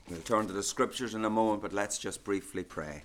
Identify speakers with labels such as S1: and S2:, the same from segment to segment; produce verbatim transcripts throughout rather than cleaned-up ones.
S1: We'll turn to the scriptures in a moment, but let's just briefly pray.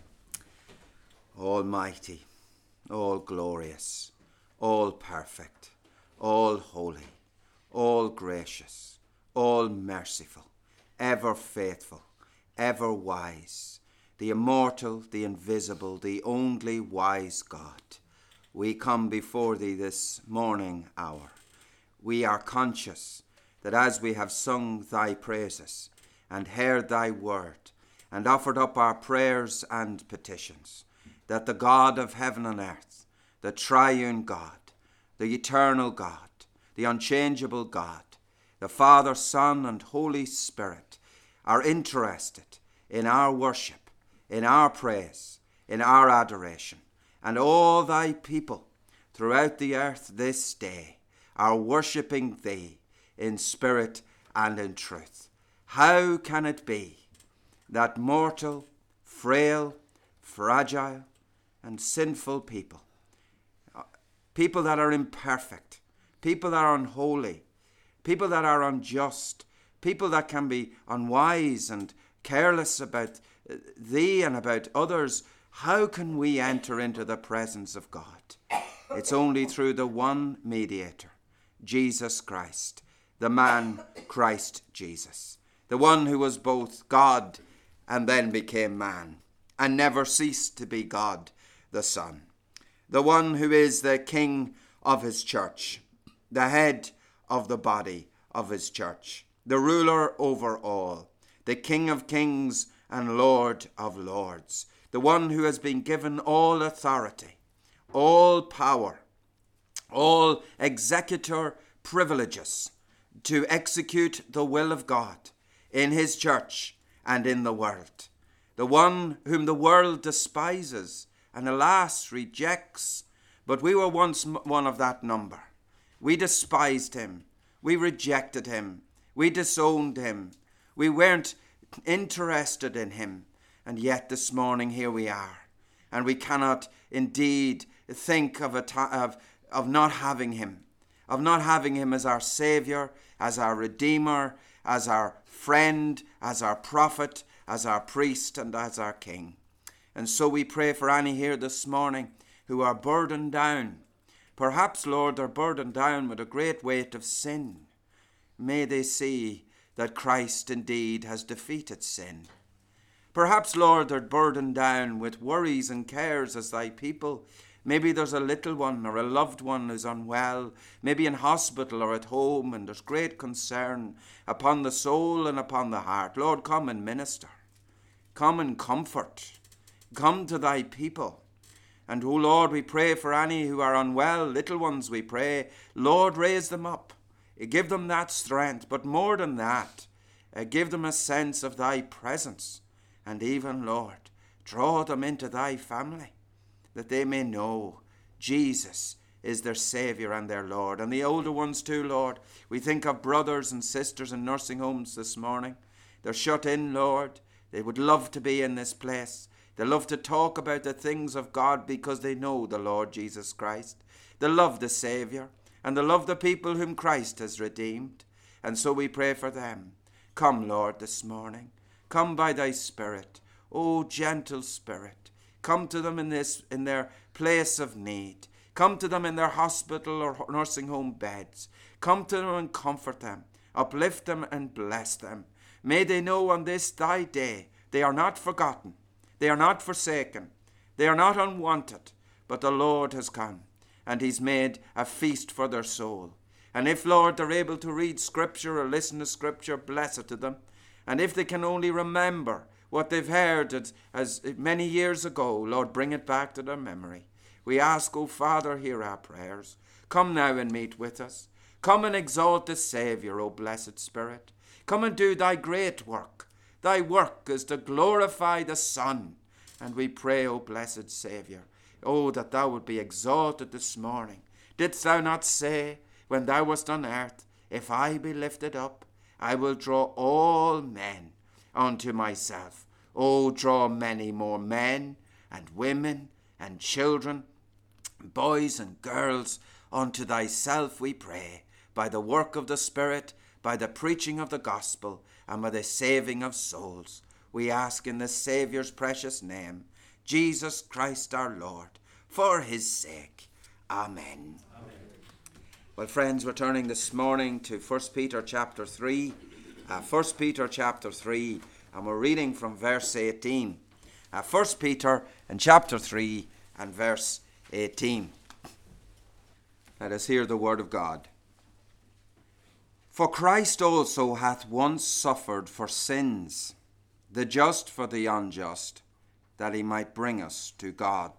S1: Almighty, all glorious, all perfect, all holy, all gracious, all merciful, ever faithful, ever wise, the immortal, the invisible, the only wise God, we come before thee this morning hour. We are conscious that as we have sung thy praises and heard thy word and offered up our prayers and petitions, that the God of heaven and earth, the triune God, the eternal God, the unchangeable God, the Father, Son, and Holy Spirit are interested in our worship, in our praise, in our adoration. And all thy people throughout the earth this day are worshipping thee in spirit and in truth. How can it be that mortal, frail, fragile, and sinful people, people that are imperfect, people that are unholy, people that are unjust, people that can be unwise and careless about thee and about others, how can we enter into the presence of God? It's only through the one mediator, Jesus Christ, the man Christ Jesus, the one who was both God and then became man and never ceased to be God the Son, the one who is the King of his church, the head of the body of his church, the ruler over all, the King of kings and Lord of lords, the one who has been given all authority, all power, all executor privileges to execute the will of God in his church and in the world, the one whom the world despises and alas rejects, but we were once one of that number. We despised him, we rejected him, we disowned him, we weren't interested in him. And yet this morning here we are, and we cannot indeed think of, a t- of, of not having him, of not having him as our Saviour, as our Redeemer, as our friend, as our prophet, as our priest, and as our King. And so we pray for any here this morning who are burdened down. Perhaps, Lord, they're burdened down with a great weight of sin. May they see that Christ indeed has defeated sin. Perhaps, Lord, they're burdened down with worries and cares as thy people. Maybe there's a little one or a loved one who's unwell, maybe in hospital or at home, and there's great concern upon the soul and upon the heart. Lord, come and minister. Come and comfort. Come to thy people. And, oh Lord, we pray for any who are unwell, little ones we pray. Lord, raise them up. Give them that strength. But more than that, uh, give them a sense of thy presence. And even, Lord, draw them into thy family, that they may know Jesus is their Saviour and their Lord. And the older ones too, Lord. We think of brothers and sisters in nursing homes this morning. They're shut in, Lord. They would love to be in this place. They love to talk about the things of God because they know the Lord Jesus Christ. They love the Saviour, and they love the people whom Christ has redeemed. And so we pray for them. Come, Lord, this morning. Come by thy Spirit, O gentle Spirit. Come to them in this in their place of need. Come to them in their hospital or nursing home beds. Come to them and comfort them. Uplift them and bless them. May they know on this thy day they are not forgotten. They are not forsaken. They are not unwanted. But the Lord has come, and he's made a feast for their soul. And if, Lord, they're able to read Scripture or listen to Scripture, bless it to them. And if they can only remember what they've heard as, as many years ago, Lord, bring it back to their memory. We ask, O Father, hear our prayers. Come now and meet with us. Come and exalt the Saviour, O blessed Spirit. Come and do thy great work. Thy work is to glorify the Son. And we pray, O blessed Saviour, oh, that thou would be exalted this morning. Didst thou not say, when thou wast on earth, if I be lifted up, I will draw all men unto myself. Oh, draw many more men and women and children, boys and girls, unto thyself, we pray, by the work of the Spirit, by the preaching of the gospel and by the saving of souls. We ask in the Saviour's precious name, Jesus Christ our Lord, for his sake. Amen. Amen. Well, friends, we're turning this morning to First Peter chapter three. Uh, First Peter chapter three, and we're reading from verse eighteen. Uh, First Peter and chapter three and verse eighteen. Let us hear the word of God. For Christ also hath once suffered for sins, the just for the unjust, that he might bring us to God,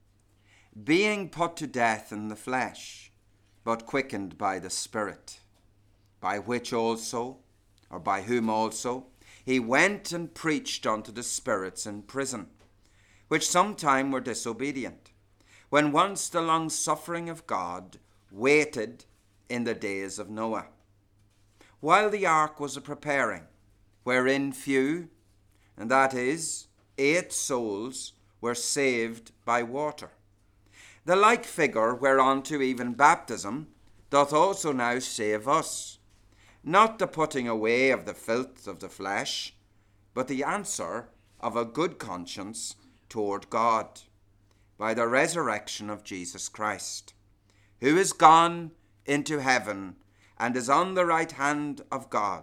S1: being put to death in the flesh, but quickened by the Spirit, by which also, or by whom also, he went and preached unto the spirits in prison, which sometime were disobedient, when once the long suffering of God waited in the days of Noah, while the ark was a preparing, wherein few, and that is, eight souls, were saved by water. The like figure whereunto even baptism doth also now save us, not the putting away of the filth of the flesh, but the answer of a good conscience toward God, by the resurrection of Jesus Christ, who is gone into heaven and is on the right hand of God,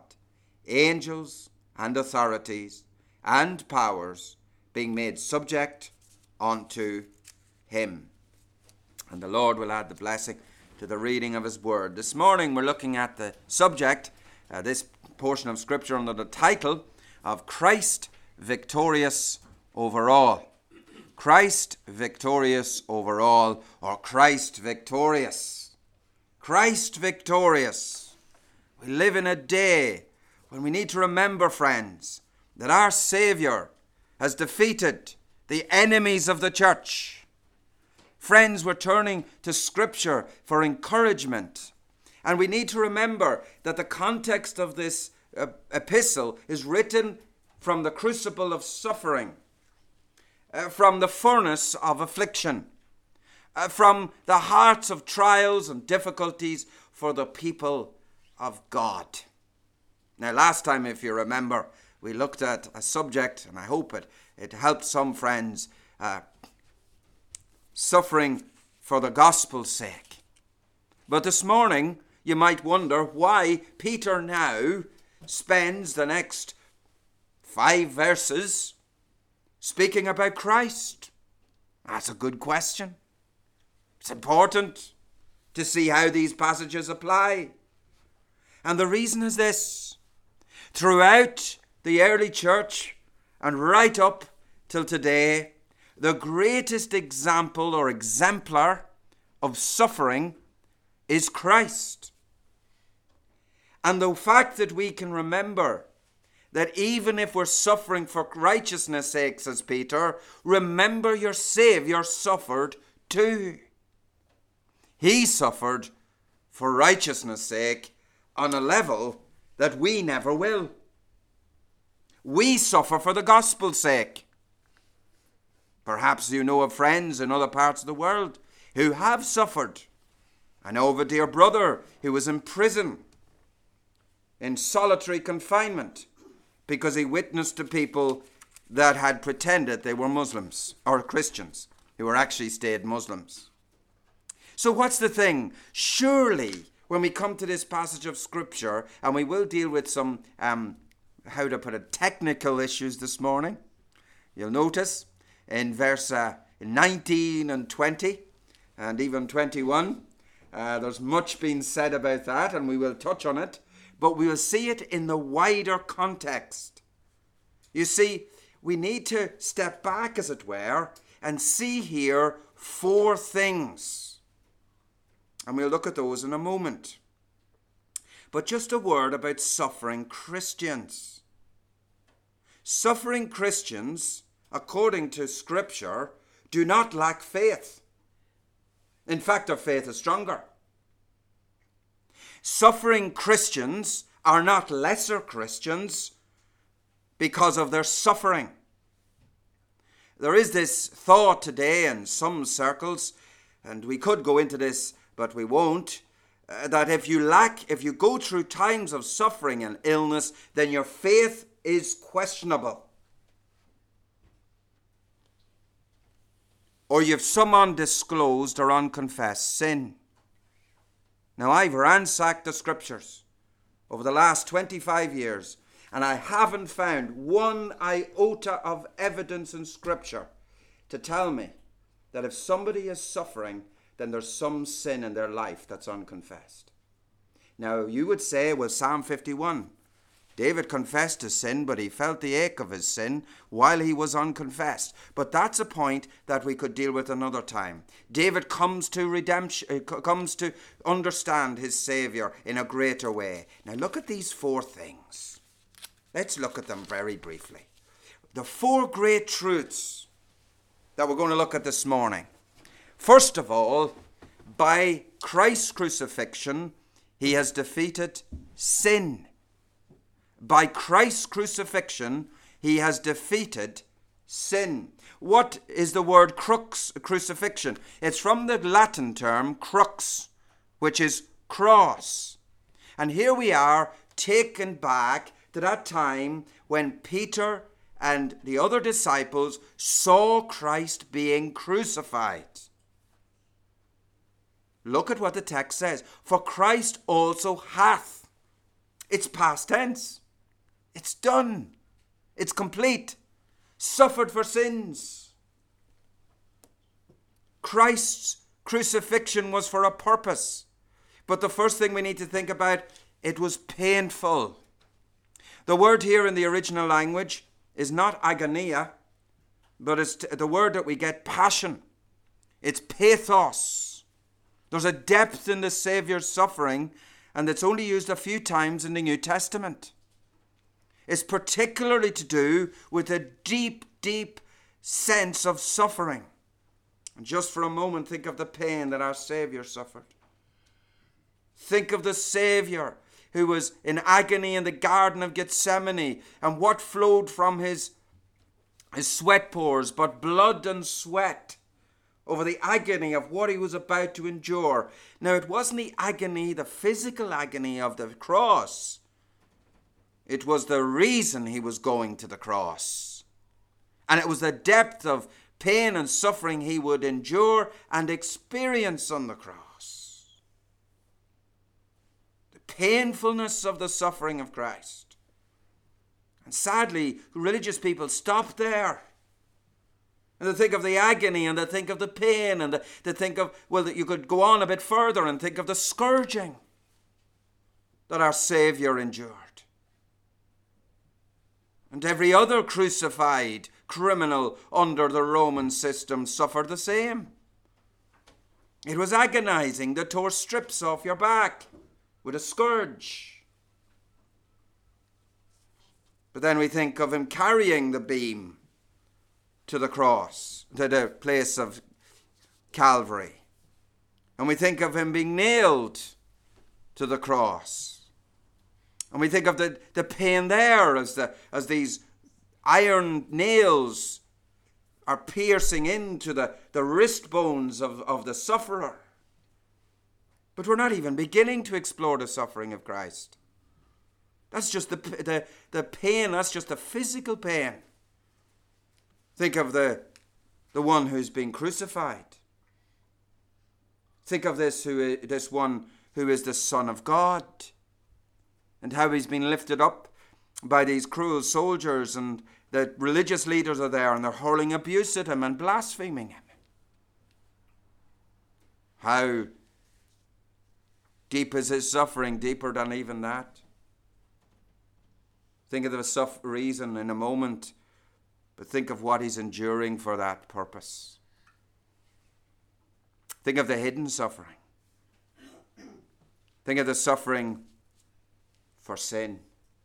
S1: angels and authorities and powers being made subject unto him. And the Lord will add the blessing to the reading of his word. This morning we're looking at the subject, uh, this portion of scripture under the title of Christ victorious over all. Christ victorious over all, or Christ victorious. Christ victorious. We live in a day when we need to remember, friends, that our Saviour has defeated the enemies of the church. Friends, we're turning to Scripture for encouragement. And we need to remember that the context of this uh, epistle is written from the crucible of suffering, uh, from the furnace of affliction, uh, from the hearts of trials and difficulties for the people of God. Now, last time, if you remember, we looked at a subject, and I hope it, it helped some friends, uh, suffering for the gospel's sake. But this morning, you might wonder why Peter now spends the next five verses speaking about Christ. That's a good question. It's important to see how these passages apply. And the reason is this. Throughout the early church and right up till today, the greatest example or exemplar of suffering is Christ. And the fact that we can remember that even if we're suffering for righteousness' sake, says Peter, remember your Saviour suffered too. He suffered for righteousness' sake on a level that we never will. We suffer for the gospel's sake. Perhaps you know of friends in other parts of the world who have suffered. I know of a dear brother who was in prison in solitary confinement because he witnessed to people that had pretended they were Muslims or Christians who were actually stayed Muslims. So what's the thing? Surely when we come to this passage of Scripture, and we will deal with some, um, how to put it, technical issues this morning, you'll notice in verse uh, nineteen and twenty, and even twenty-one, uh, there's much being said about that, and we will touch on it, but we will see it in the wider context. You see, we need to step back, as it were, and see here four things. And we'll look at those in a moment. But just a word about suffering Christians. Suffering Christians, according to Scripture, do not lack faith. In fact, their faith is stronger. Suffering Christians are not lesser Christians because of their suffering. There is this thought today in some circles, and we could go into this, but we won't, uh, that if you lack, if you go through times of suffering and illness, then your faith is questionable. Or you've some undisclosed or unconfessed sin. Now, I've ransacked the scriptures over the last twenty-five years, and I haven't found one iota of evidence in scripture to tell me that if somebody is suffering, then there's some sin in their life that's unconfessed. Now, you would say, well, Psalm fifty-one, David confessed his sin, but he felt the ache of his sin while he was unconfessed. But that's a point that we could deal with another time. David comes to redemption, comes to understand his Savior in a greater way. Now look at these four things. Let's look at them very briefly. The four great truths that we're going to look at this morning. First of all, by Christ's crucifixion, he has defeated sin. By Christ's crucifixion, he has defeated sin. What is the word crux, crucifixion? It's from the Latin term crux, which is cross. And here we are taken back to that time when Peter and the other disciples saw Christ being crucified. Look at what the text says. For Christ also hath. It's past tense. It's done. It's complete. Suffered for sins. Christ's crucifixion was for a purpose. But the first thing we need to think about, it was painful. The word here in the original language is not agonia, but it's the word that we get passion. It's pathos. There's a depth in the Saviour's suffering, and it's only used a few times in the New Testament. It's particularly to do with a deep, deep sense of suffering. And just for a moment, think of the pain that our Saviour suffered. Think of the Saviour who was in agony in the Garden of Gethsemane, and what flowed from his, his sweat pores, but blood and sweat over the agony of what he was about to endure. Now, it wasn't the agony, the physical agony of the cross. It was the reason he was going to the cross. And it was the depth of pain and suffering he would endure and experience on the cross. The painfulness of the suffering of Christ. And sadly, religious people stop there. And they think of the agony, and they think of the pain, and they think of, well, that you could go on a bit further and think of the scourging that our Saviour endured. And every other crucified criminal under the Roman system suffered the same. It was agonizing. They tore strips off your back with a scourge. But then we think of him carrying the beam to the cross, to the place of Calvary. And we think of him being nailed to the cross. And we think of the, the pain there as the as these iron nails are piercing into the, the wrist bones of, of the sufferer. But we're not even beginning to explore the suffering of Christ. That's just the, the, the pain, that's just the physical pain. Think of the, the one who's been crucified. Think of this, who, this one who is the Son of God. And how he's been lifted up by these cruel soldiers, and the religious leaders are there and they're hurling abuse at him and blaspheming him. How deep is his suffering? Deeper than even that. Think of the suff- reason in a moment, but think of what he's enduring for that purpose. Think of the hidden suffering. Think of the suffering for sin.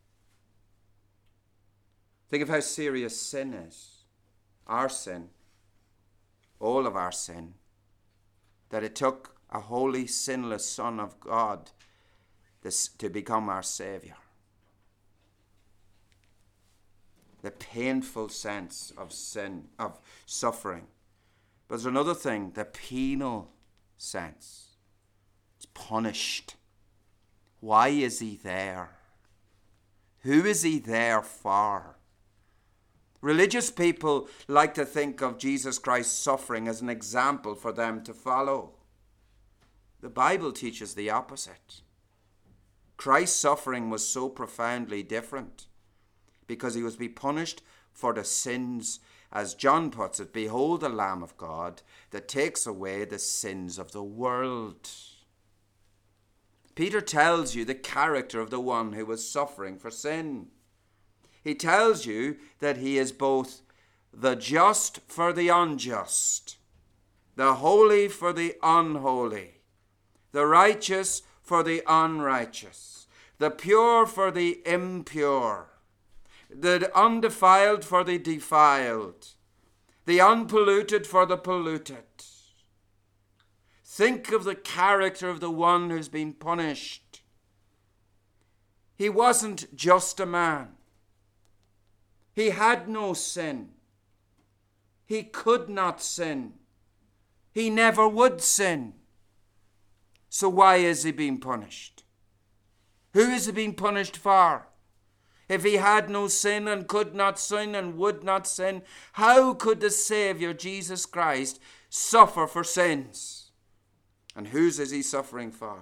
S1: Think of how serious sin is. Our sin. All of our sin. That it took a holy, sinless Son of God this, to become our Saviour. The painful sense of sin, of suffering. But there's another thing, the penal sense. He's punished. Why is he there? Who is he there for? Religious people like to think of Jesus Christ's suffering as an example for them to follow. The Bible teaches the opposite. Christ's suffering was so profoundly different because he was to be punished for the sins, as John puts it, behold the Lamb of God that takes away the sins of the world. Peter tells you the character of the one who was suffering for sin. He tells you that he is both the just for the unjust, the holy for the unholy, the righteous for the unrighteous, the pure for the impure, the undefiled for the defiled, the unpolluted for the polluted. Think of the character of the one who's been punished. He wasn't just a man. He had no sin. He could not sin. He never would sin. So why is he being punished? Who is he being punished for? If he had no sin and could not sin and would not sin, how could the Saviour, Jesus Christ, suffer for sins? And whose is he suffering for?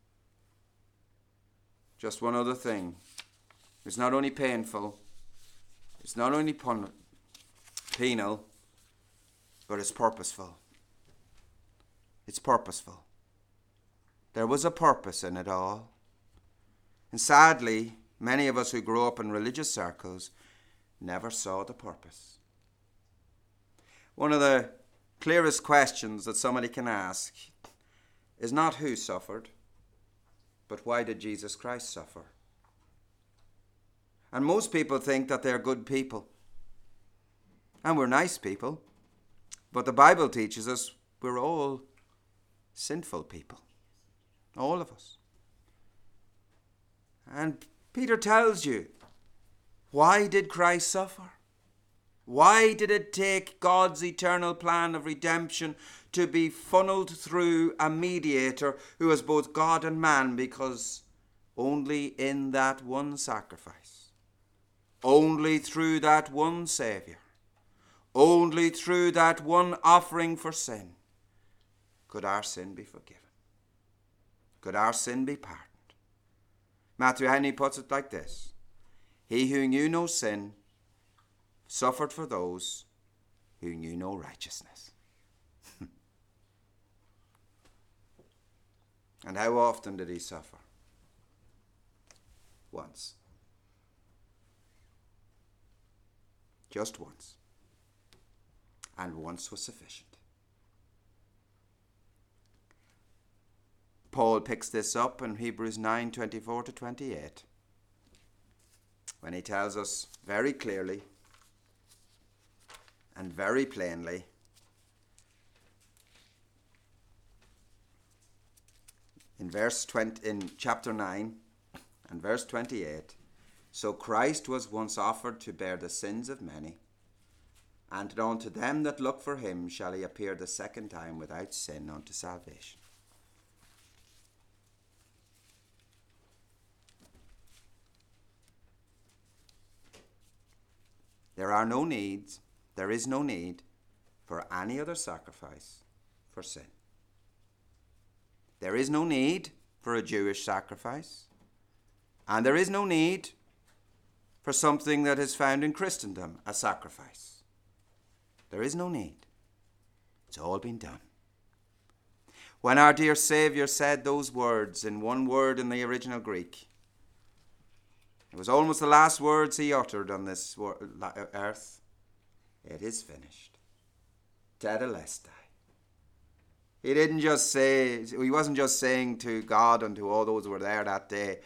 S1: Just one other thing. It's not only painful, it's not only pun- penal, but it's purposeful. It's purposeful. There was a purpose in it all. And sadly, many of us who grew up in religious circles never saw the purpose. One of the clearest questions that somebody can ask is not who suffered, but why did Jesus Christ suffer? And most people think that they're good people. And we're nice people. But the Bible teaches us we're all sinful people. All of us. And Peter tells you, why did Christ suffer? Why did it take God's eternal plan of redemption to be funneled through a mediator who is both God and man? Because only in that one sacrifice, only through that one Saviour, only through that one offering for sin, could our sin be forgiven. Could our sin be pardoned. Matthew Henry puts it like this: He who knew no sin suffered for those who knew no righteousness. And how often did he suffer? Once. Just once. And once was sufficient. Paul picks this up in Hebrews nine, twenty-four to twenty-eight, when he tells us very clearly and very plainly in verse twenty, in chapter nine and verse twenty-eight, so Christ was once offered to bear the sins of many, and unto them that look for him shall he appear the second time without sin unto salvation. There are no needs, there is no need for any other sacrifice for sin. There is no need for a Jewish sacrifice, and there is no need for something that is found in Christendom, a sacrifice. There is no need. It's all been done. When our dear Saviour said those words in one word in the original Greek, it was almost the last words he uttered on this earth. It is finished. Tetelestai. He didn't just say, he wasn't just saying to God and to all those who were there that day,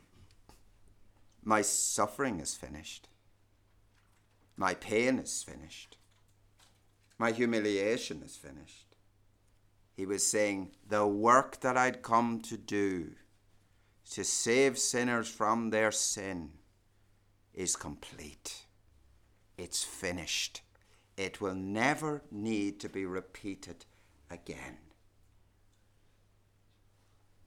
S1: my suffering is finished. My pain is finished. My humiliation is finished. He was saying, the work that I'd come to do to save sinners from their sin is complete. It's finished. It will never need to be repeated again.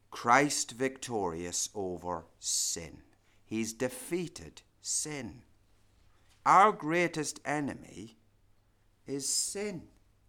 S1: Christ victorious over sin. He's defeated sin. Our greatest enemy is sin.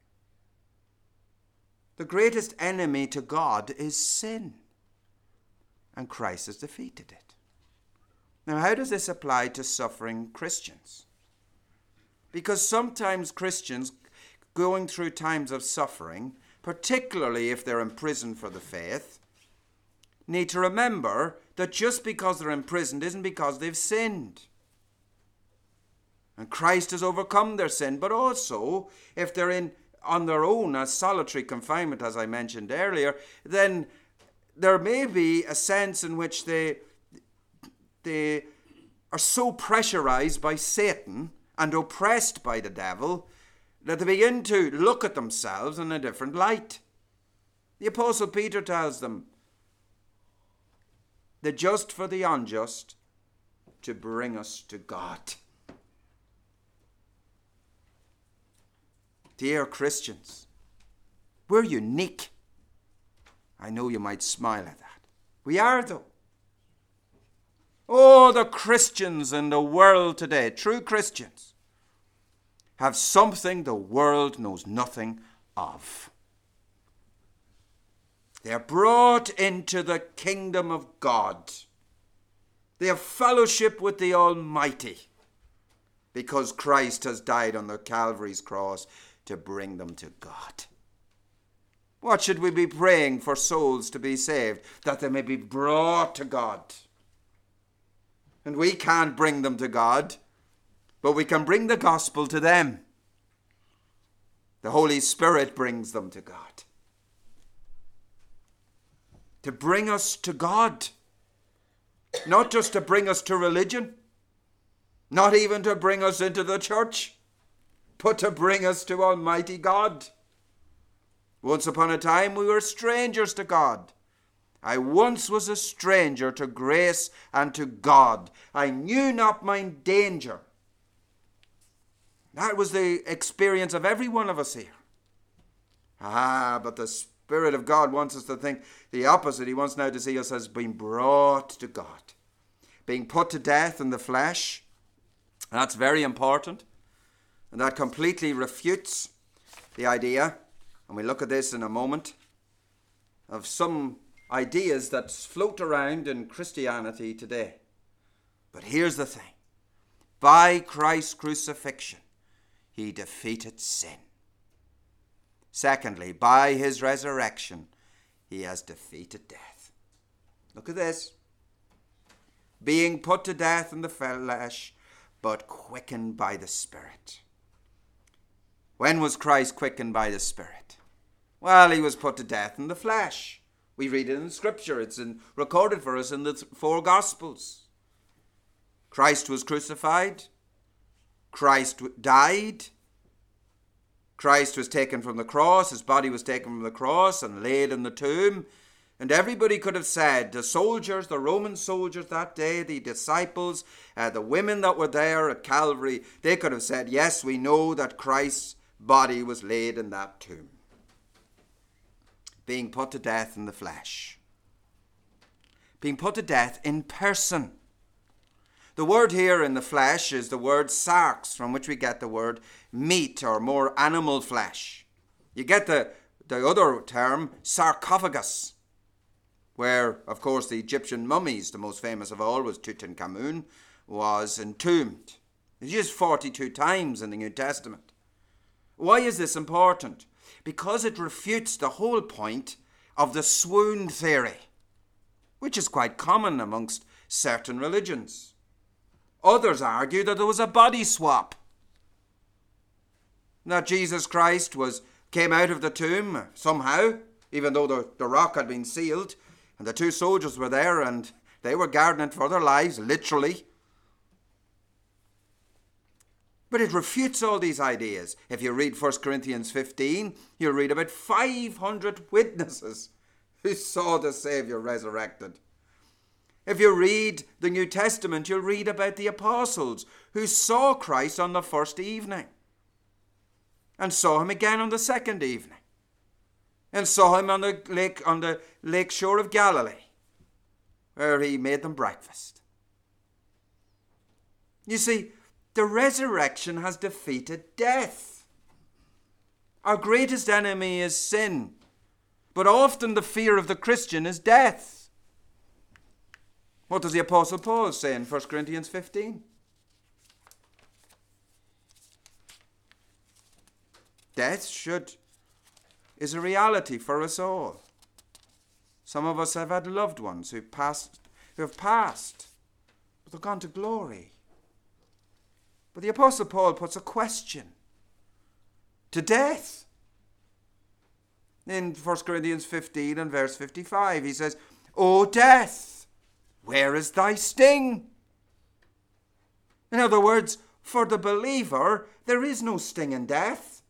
S1: The greatest enemy to God is sin. And Christ has defeated it. Now, how does this apply to suffering Christians? Because sometimes Christians going through times of suffering, particularly if they're in prison for the faith, need to remember that just because they're imprisoned isn't because they've sinned. And Christ has overcome their sin. But also, if they're in on their own as solitary confinement, as I mentioned earlier, then there may be a sense in which they, they are so pressurized by Satan and oppressed by the devil that they begin to look at themselves in a different light. The Apostle Peter tells them, the just for the unjust to bring us to God. Dear Christians, we're unique. I know you might smile at that. We are, though. Oh, the Christians in the world today, true Christians, have something the world knows nothing of. They are brought into the kingdom of God. They have fellowship with the Almighty because Christ has died on the Calvary's cross to bring them to God. What should we be praying for souls to be saved? That they may be brought to God. And we can't bring them to God, but we can bring the gospel to them. The Holy Spirit brings them to God. To bring us to God. Not just to bring us to religion. Not even to bring us into the church. But to bring us to Almighty God. Once upon a time we were strangers to God. I once was a stranger to grace and to God. I knew not my danger. That was the experience of every one of us here. Ah, but the Spirit of God wants us to think the opposite. He wants now to see us as being brought to God. Being put to death in the flesh. That's very important. And that completely refutes the idea, and we'll look at this in a moment, of some ideas that float around in Christianity today. But here's the thing. By Christ's crucifixion, he defeated sin. Secondly, by his resurrection, he has defeated death. Look at this. Being put to death in the flesh, but quickened by the Spirit. When was Christ quickened by the Spirit? Well, he was put to death in the flesh. We read it in Scripture. It's in, recorded for us in the four Gospels. Christ was crucified. Christ died. Christ was taken from the cross. His body was taken from the cross and laid in the tomb. And everybody could have said, the soldiers, the Roman soldiers that day, the disciples, uh, the women that were there at Calvary, they could have said, yes, we know that Christ's body was laid in that tomb. Being put to death in the flesh. Being put to death in person. The word here in the flesh is the word sarx, from which we get the word meat or more animal flesh. You get the, the other term, sarcophagus, where, of course, the Egyptian mummies, the most famous of all was Tutankhamun, was entombed. It's used forty-two times in the New Testament. Why is this important? Because it refutes the whole point of the swoon theory, which is quite common amongst certain religions. Others argue that there was a body swap, that Jesus Christ was came out of the tomb somehow, even though the, the rock had been sealed, and the two soldiers were there and they were guarding it for their lives, literally. But it refutes all these ideas. If you read First Corinthians fifteen, you'll read about five hundred witnesses who saw the Saviour resurrected. If you read the New Testament, you'll read about the apostles who saw Christ on the first evening and saw him again on the second evening. and saw him on the lake on the lake shore of Galilee, where he made them breakfast. You see, the resurrection has defeated death. Our greatest enemy is sin, but often the fear of the Christian is death. What does the Apostle Paul say in First Corinthians fifteen? Death should is a reality for us all. Some of us have had loved ones who passed, who have passed, but they've gone to glory. But the Apostle Paul puts a question to death. In First Corinthians fifteen and verse fifty-five, he says, "O death, where is thy sting?" In other words, for the believer, there is no sting in death.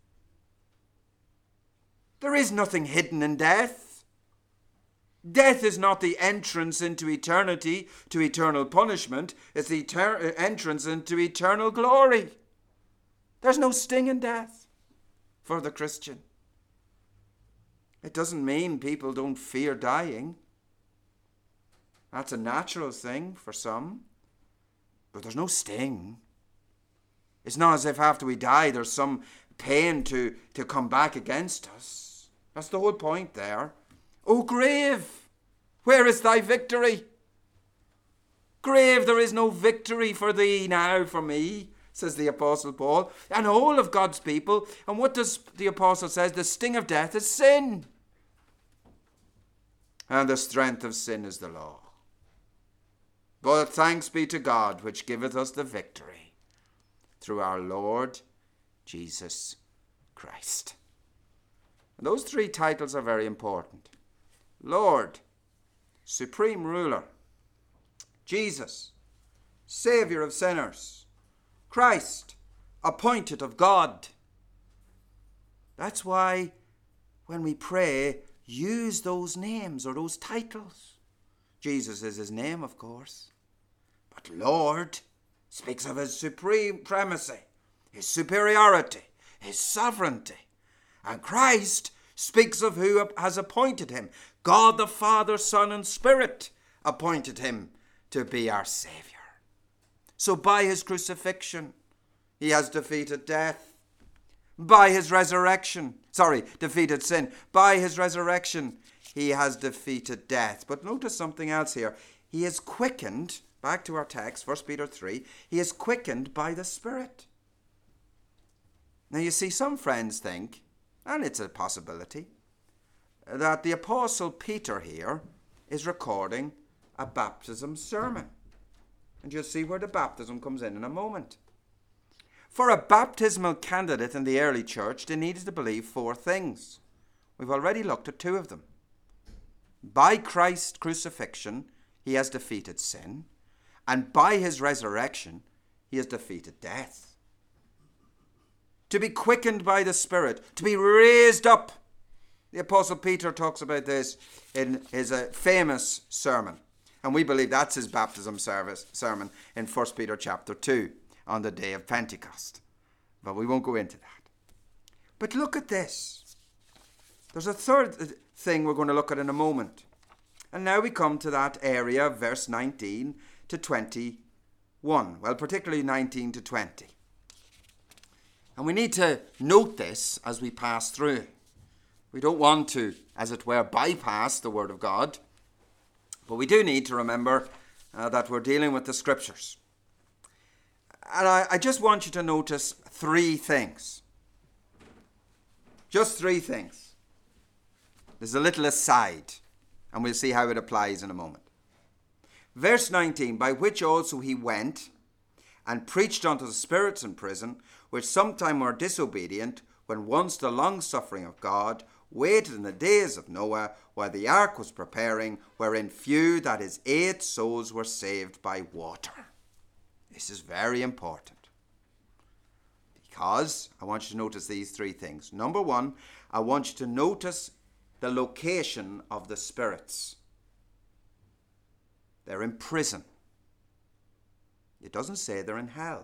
S1: There is nothing hidden in death. Death is not the entrance into eternity to eternal punishment. It's the eter- entrance into eternal glory. There's no sting in death for the Christian. It doesn't mean people don't fear dying. That's a natural thing for some. But there's no sting. It's not as if after we die there's some pain to, to come back against us. That's the whole point there. O grave, where is thy victory? Grave, there is no victory for thee now, for me, says the Apostle Paul, and all of God's people. And what does the Apostle say? The sting of death is sin, and the strength of sin is the law. But thanks be to God, which giveth us the victory through our Lord Jesus Christ. And those three titles are very important. Lord, Supreme Ruler. Jesus, Saviour of sinners. Christ, Appointed of God. That's why when we pray, use those names or those titles. Jesus is his name, of course. But Lord speaks of his supremacy, his superiority, his sovereignty. And Christ speaks of who has appointed him. God the Father, Son, and Spirit appointed him to be our Saviour. So by his crucifixion, he has defeated death. By his resurrection, sorry, defeated sin. By his resurrection, he has defeated death. But notice something else here. He is quickened, back to our text, First Peter three, he is quickened by the Spirit. Now you see, some friends think, and it's a possibility, that the Apostle Peter here is recording a baptism sermon. And you'll see where the baptism comes in in a moment. For a baptismal candidate in the early church, they needed to believe four things. We've already looked at two of them. By Christ's crucifixion, he has defeated sin. And by his resurrection, he has defeated death. To be quickened by the Spirit, to be raised up. The Apostle Peter talks about this in his uh, famous sermon. And we believe that's his baptism service sermon in First Peter chapter two on the day of Pentecost. But we won't go into that. But look at this. There's a third thing we're going to look at in a moment. And now we come to that area, verse nineteen to twenty-one. Well, particularly nineteen to twenty. And we need to note this as we pass through. We don't want to, as it were, bypass the Word of God. But we do need to remember uh, that we're dealing with the Scriptures. And I, I just want you to notice three things. Just three things. There's a little aside, and we'll see how it applies in a moment. Verse nineteen, by which also he went and preached unto the spirits in prison, which sometime were disobedient, when once the long-suffering of God waited in the days of Noah, while the ark was preparing, wherein few, that is, eight souls were saved by water. This is very important, because I want you to notice these three things. Number one, I want you to notice the location of the spirits. They're in prison. It doesn't say they're in hell.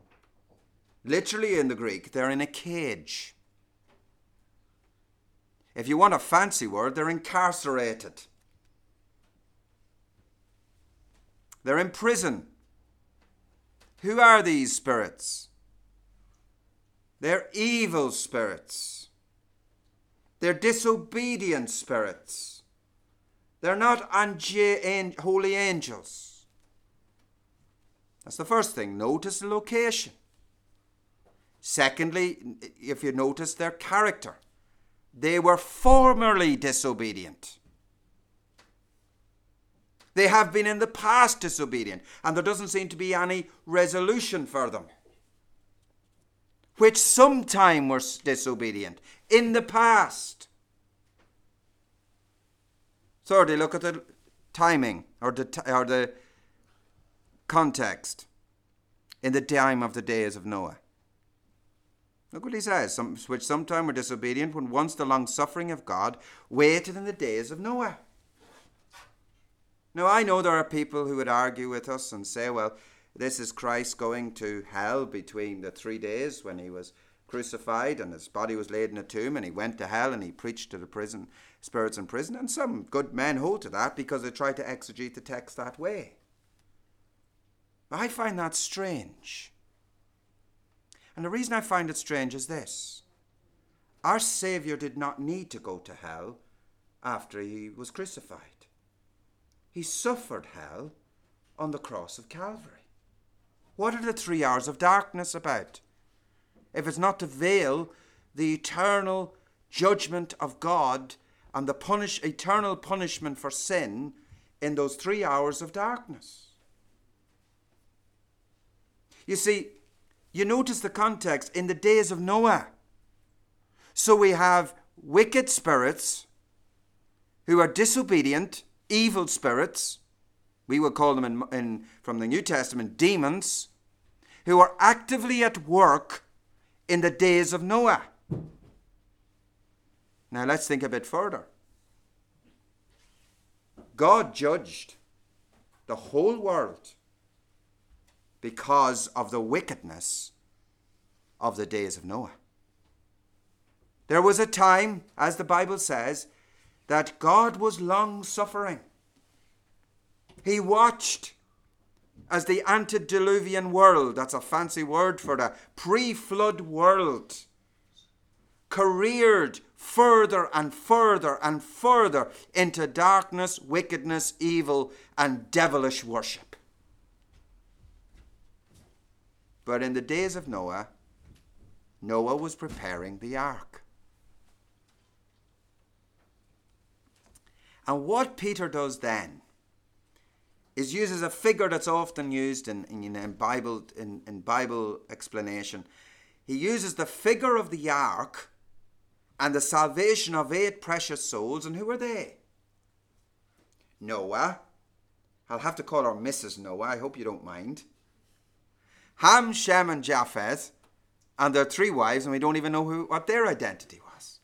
S1: Literally in the Greek, they're in a cage. If you want a fancy word, they're incarcerated. They're in prison. Who are these spirits? They're evil spirits. They're disobedient spirits. They're not ange- holy angels. That's the first thing. Notice the location. Secondly, if you notice their character, they were formerly disobedient. They have been in the past disobedient, and there doesn't seem to be any resolution for them. Which sometime were disobedient in the past. Thirdly, look at the timing or the, or the context in the time of the days of Noah. Look what he says, some, which sometime were disobedient when once the long suffering of God waited in the days of Noah. Now, I know there are people who would argue with us and say, well, this is Christ going to hell between the three days when he was crucified and his body was laid in a tomb, and he went to hell and he preached to the prison spirits in prison. And some good men hold to that because they try to exegete the text that way. I find that strange. And the reason I find it strange is this. Our Saviour did not need to go to hell after he was crucified. He suffered hell on the cross of Calvary. What are the three hours of darkness about? If it's not to veil the eternal judgment of God and the punish, eternal punishment for sin in those three hours of darkness. You see, you notice the context in the days of Noah. So we have wicked spirits who are disobedient, evil spirits. We would call them in, in from the New Testament demons, who are actively at work in the days of Noah. Now let's think a bit further. God judged the whole world because of the wickedness of the days of Noah. There was a time, as the Bible says, that God was long-suffering. He watched as the antediluvian world, that's a fancy word for the pre-flood world, careered further and further and further into darkness, wickedness, evil, and devilish worship. But in the days of Noah, Noah was preparing the ark. And what Peter does then is uses a figure that's often used in, in, in Bible in, in Bible explanation. He uses the figure of the ark and the salvation of eight precious souls. And who are they? Noah. I'll have to call her Missus Noah. I hope you don't mind. Ham, Shem, and Japheth, and their three wives, and we don't even know who what their identity was.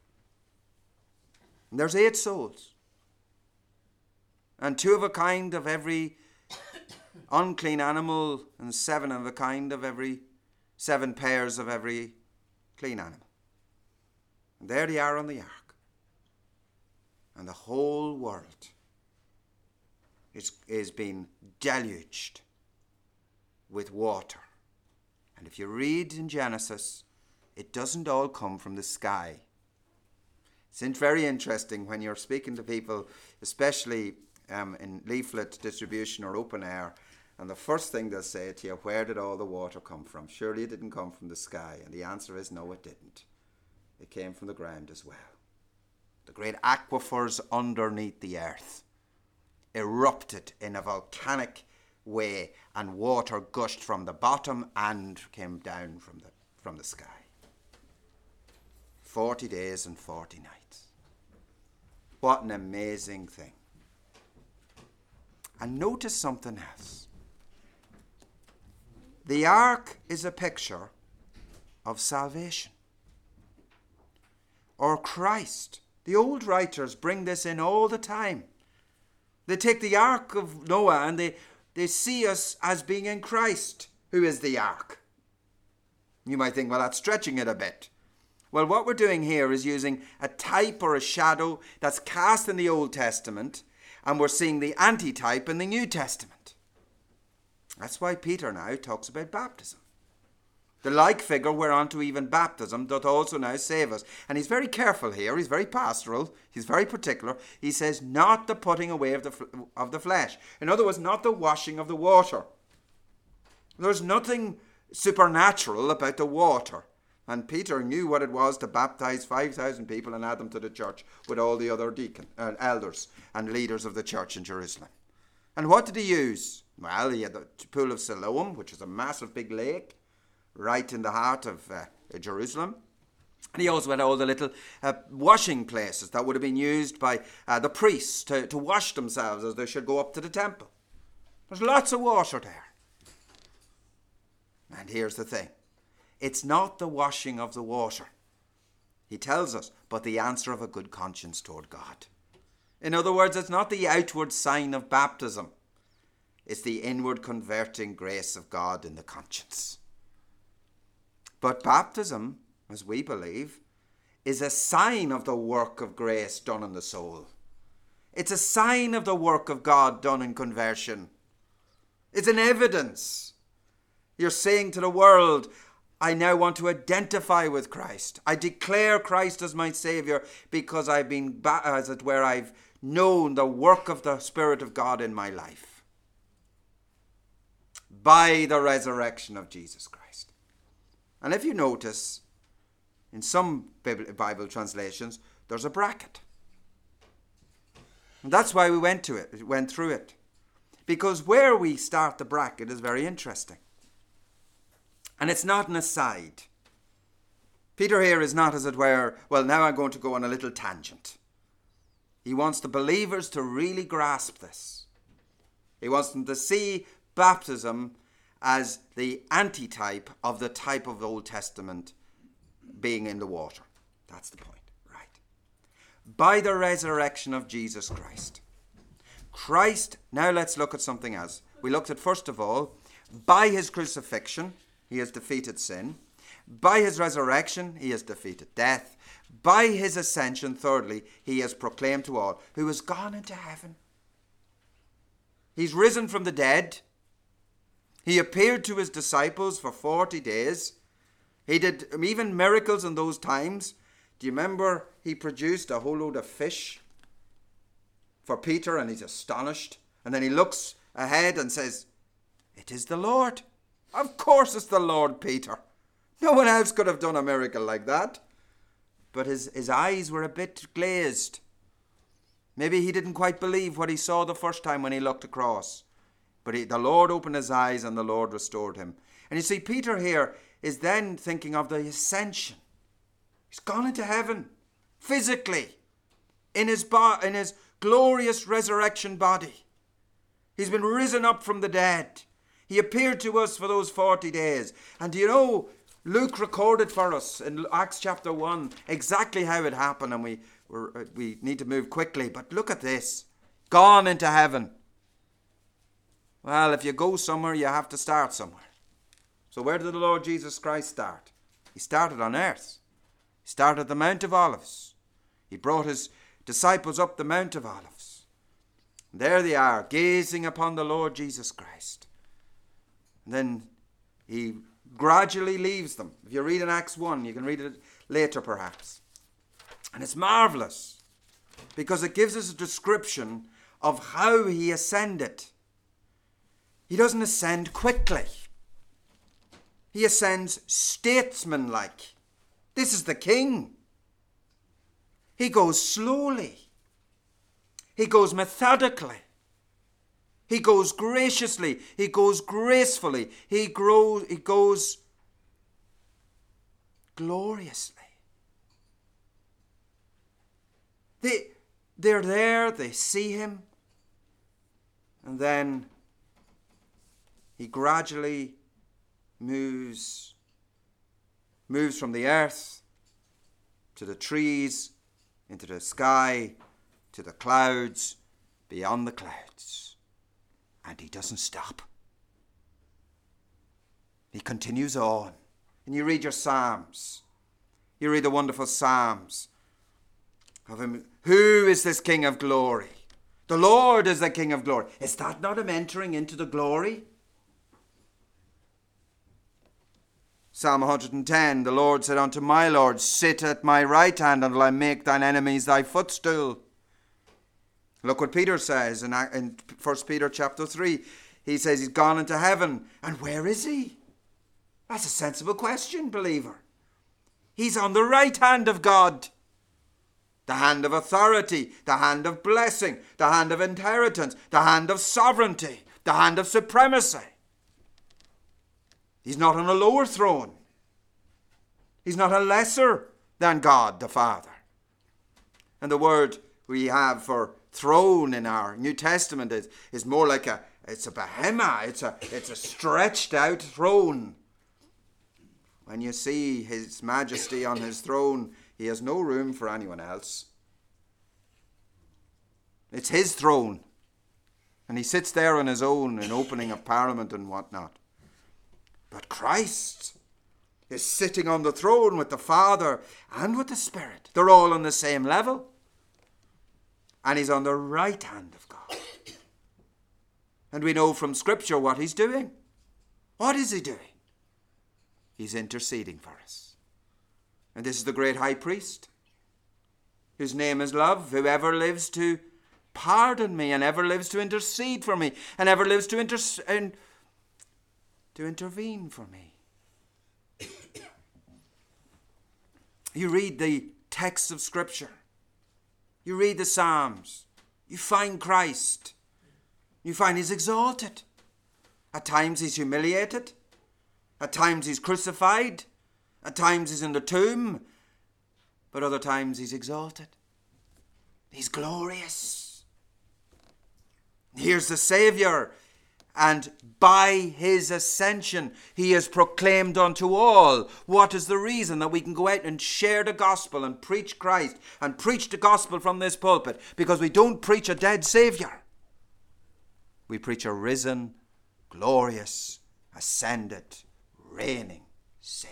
S1: And there's eight souls. And two of a kind of every unclean animal, and seven of a kind of every, seven pairs of every clean animal. And there they are on the ark. And the whole world is, is being deluged with water. And if you read in Genesis, it doesn't all come from the sky. It's very interesting when you're speaking to people, especially um, in leaflet distribution or open air, and the first thing they'll say to you, where did all the water come from? Surely it didn't come from the sky. And the answer is no, it didn't. It came from the ground as well. The great aquifers underneath the earth erupted in a volcanic way, and water gushed from the bottom and came down from the from the sky. Forty days and forty nights. What an amazing thing. And notice something else. The ark is a picture of salvation, or Christ. The old writers bring this in all the time. They take the ark of Noah and they They see us as being in Christ, who is the ark. You might think, well, that's stretching it a bit. Well, what we're doing here is using a type or a shadow that's cast in the Old Testament, and we're seeing the antitype in the New Testament. That's why Peter now talks about baptism. The like figure whereunto even baptism doth also now save us. And he's very careful here. He's very pastoral. He's very particular. He says, not the putting away of the, of the flesh. In other words, not the washing of the water. There's nothing supernatural about the water. And Peter knew what it was to baptize five thousand people and add them to the church with all the other deacon, uh, elders and leaders of the church in Jerusalem. And what did he use? Well, he had the pool of Siloam, which is a massive big lake right in the heart of uh, Jerusalem. And he also had all the little uh, washing places that would have been used by uh, the priests to, to wash themselves as they should go up to the temple. There's lots of water there. And here's the thing. It's not the washing of the water, he tells us, but the answer of a good conscience toward God. In other words, it's not the outward sign of baptism. It's the inward converting grace of God in the conscience. But baptism, as we believe, is a sign of the work of grace done in the soul. It's a sign of the work of God done in conversion. It's an evidence. You're saying to the world, I now want to identify with Christ. I declare Christ as my Saviour because I've been, as it were, I've known the work of the Spirit of God in my life. By the resurrection of Jesus Christ. And if you notice, in some Bible translations, there's a bracket. And that's why we went to it, went through it. Because where we start the bracket is very interesting. And it's not an aside. Peter here is not, as it were, well, now I'm going to go on a little tangent. He wants the believers to really grasp this. He wants them to see baptism as the antitype of the type of the Old Testament being in the water. That's the point, right? By the resurrection of Jesus Christ. Christ, now let's look at something else. We looked at, first of all, by his crucifixion, he has defeated sin. By his resurrection, he has defeated death. By his ascension, thirdly, he has proclaimed to all who has gone into heaven. He's risen from the dead. He appeared to his disciples for forty days. He did even miracles in those times. Do you remember he produced a whole load of fish for Peter and he's astonished? And then he looks ahead and says, it is the Lord. Of course it's the Lord, Peter. No one else could have done a miracle like that. But his, his eyes were a bit glazed. Maybe he didn't quite believe what he saw the first time when he looked across. But he, the Lord opened his eyes and the Lord restored him. And you see, Peter here is then thinking of the ascension. He's gone into heaven, physically, in his, bo- in his glorious resurrection body. He's been risen up from the dead. He appeared to us for those forty days. And do you know, Luke recorded for us in Acts chapter one exactly how it happened. And we, we're, we need to move quickly. But look at this. Gone into heaven. Well, if you go somewhere, you have to start somewhere. So where did the Lord Jesus Christ start? He started on earth. He started at the Mount of Olives. He brought his disciples up the Mount of Olives. And there they are, gazing upon the Lord Jesus Christ. And then he gradually leaves them. If you read in Acts one, you can read it later perhaps. And it's marvelous because it gives us a description of how he ascended. He doesn't ascend quickly. He ascends statesmanlike. This is the king. He goes slowly. He goes methodically. He goes graciously. He goes gracefully. He, grows, he goes gloriously. They, they're there. They see him. And then he gradually moves, moves from the earth to the trees, into the sky, to the clouds, beyond the clouds. And he doesn't stop. He continues on. And you read your Psalms. You read the wonderful Psalms of him. Who is this King of glory? The Lord is the King of glory. Is that not him entering into the glory? Psalm one hundred ten, the Lord said unto my Lord, sit at my right hand until I make thine enemies thy footstool. Look what Peter says in, in First Peter chapter three. He says he's gone into heaven. And where is he? That's a sensible question, believer. He's on the right hand of God. The hand of authority, the hand of blessing, the hand of inheritance, the hand of sovereignty, the hand of supremacy. He's not on a lower throne. He's not a lesser than God the Father. And the word we have for throne in our New Testament is, is more like a, it's a behemoth, it's a, it's a stretched out throne. When you see His Majesty on His throne, He has no room for anyone else. It's His throne. And He sits there on His own in opening of Parliament and whatnot. But Christ is sitting on the throne with the Father and with the Spirit. They're all on the same level. And He's on the right hand of God. And we know from Scripture what He's doing. What is He doing? He's interceding for us. And this is the great high priest, whose name is love, who ever lives to pardon me and ever lives to intercede for me and ever lives to, inter- in, to intervene for me. You read the texts of Scripture. You read the Psalms. You find Christ. You find He's exalted. At times He's humiliated. At times He's crucified. At times He's in the tomb. But other times He's exalted. He's glorious. Here's the Saviour. And by His ascension, He is proclaimed unto all. What is the reason that we can go out and share the gospel and preach Christ and preach the gospel from this pulpit? Because we don't preach a dead Saviour. We preach a risen, glorious, ascended, reigning Saviour.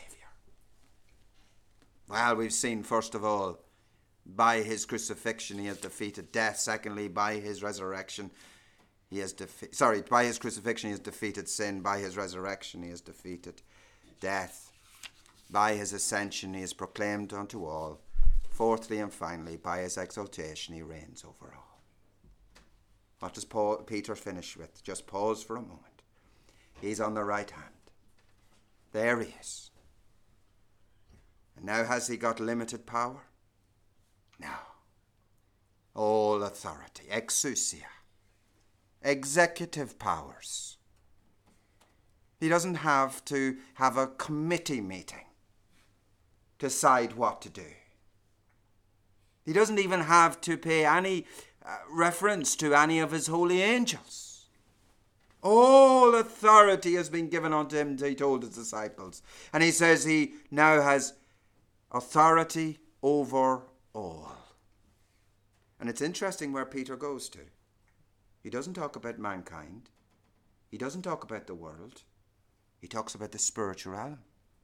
S1: Well, we've seen, first of all, by His crucifixion, He has defeated death. Secondly, by His resurrection, He has defeated, sorry, by His crucifixion, He has defeated sin. By His resurrection, He has defeated death. By His ascension, He is proclaimed unto all. Fourthly and finally, by His exaltation, He reigns over all. What does Paul, Peter finish with? Just pause for a moment. He's on the right hand. There He is. And now has He got limited power? No. All authority, exousia, executive powers. He doesn't have to have a committee meeting to decide what to do. He doesn't even have to pay any uh, reference to any of His holy angels. All authority has been given unto Him, He told His disciples. And He says He now has authority over all. And it's interesting where Peter goes to. He doesn't talk about mankind. He doesn't talk about the world. He talks about the spiritual realm.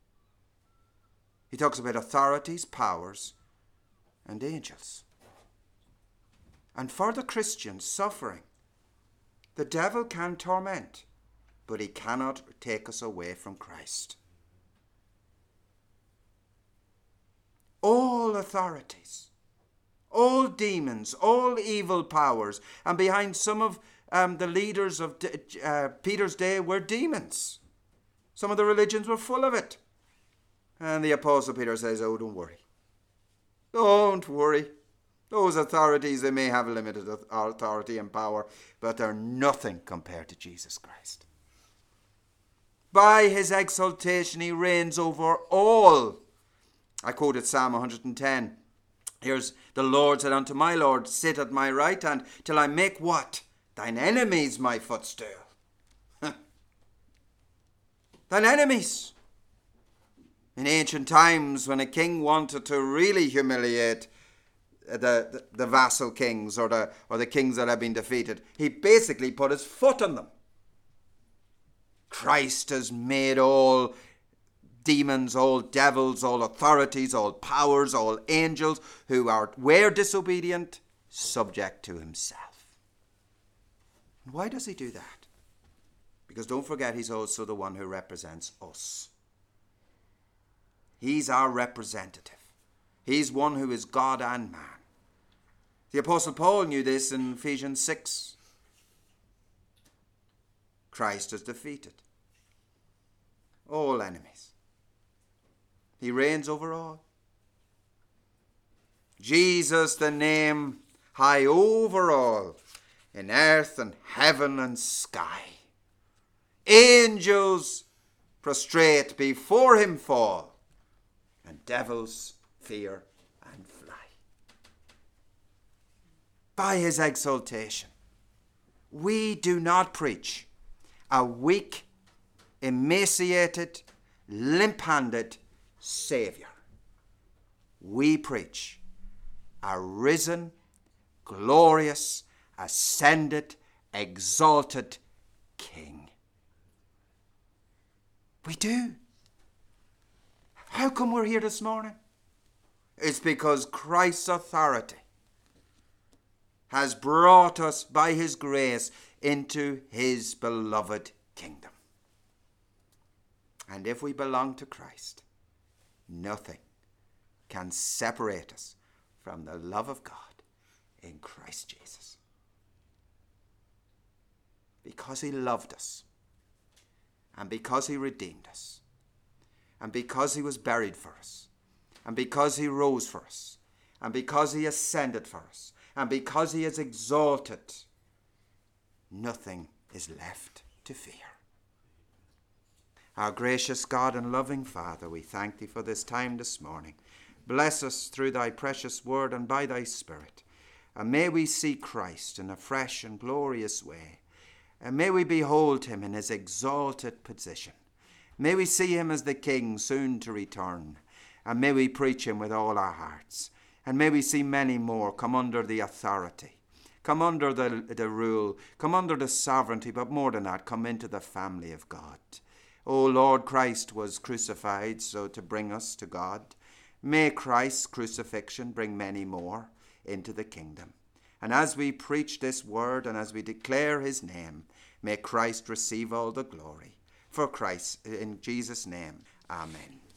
S1: He talks about authorities, powers, and angels. And for the Christian suffering, the devil can torment, but he cannot take us away from Christ. All authorities, all demons, all evil powers, and behind some of um, the leaders of uh, Peter's day were demons. Some of the religions were full of it. And the Apostle Peter says, oh, don't worry. Don't worry. Those authorities, they may have limited authority and power, but they're nothing compared to Jesus Christ. By His exaltation, He reigns over all. I quoted Psalm one hundred ten. Here's the Lord said unto my Lord, sit at my right hand till I make what? Thine enemies my footstool. Thine enemies. In ancient times, when a king wanted to really humiliate the, the, the vassal kings or the, or the kings that had been defeated, he basically put his foot on them. Christ has made all demons, all devils, all authorities, all powers, all angels who are, were disobedient, subject to himself. Why does he do that? Because don't forget, he's also the one who represents us. He's our representative. He's one who is God and man. The Apostle Paul knew this in Ephesians six. Christ has defeated all enemies. He reigns over all. Jesus, the name high over all, in earth and heaven and sky. Angels prostrate before him fall, and devils fear and fly. By his exaltation, we do not preach a weak, emaciated, limp-handed Saviour. We preach a risen, glorious, ascended, exalted King. We do. How come we're here this morning? It's because Christ's authority has brought us by his grace into his beloved kingdom. And if we belong to Christ, nothing can separate us from the love of God in Christ Jesus. Because he loved us, and because he redeemed us, and because he was buried for us, and because he rose for us, and because he ascended for us, and because he is exalted, nothing is left to fear. Our gracious God and loving Father, we thank thee for this time this morning. Bless us through thy precious word and by thy Spirit. And may we see Christ in a fresh and glorious way. And may we behold him in his exalted position. May we see him as the King soon to return. And may we preach him with all our hearts. And may we see many more come under the authority, come under the, the rule, come under the sovereignty, but more than that, come into the family of God. O Lord, Christ was crucified so to bring us to God. May Christ's crucifixion bring many more into the kingdom. And as we preach this word and as we declare his name, may Christ receive all the glory. For Christ, in Jesus' name, amen.